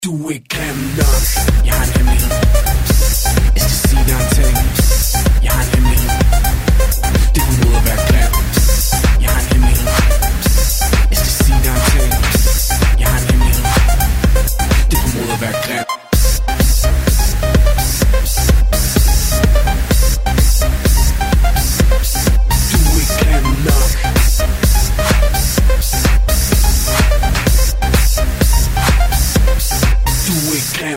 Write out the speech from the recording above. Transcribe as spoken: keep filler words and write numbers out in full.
Du er ikke grim nok. Jeg har en hemmelighed. Jeg skal sige dig en ting. Jeg har en hemmelighed. Det kunne måde at være grim. Jeg har en hemmelighed. Jeg skal sige dig en ting. Jeg har en hemmelighed. Det kunne måde at være grim.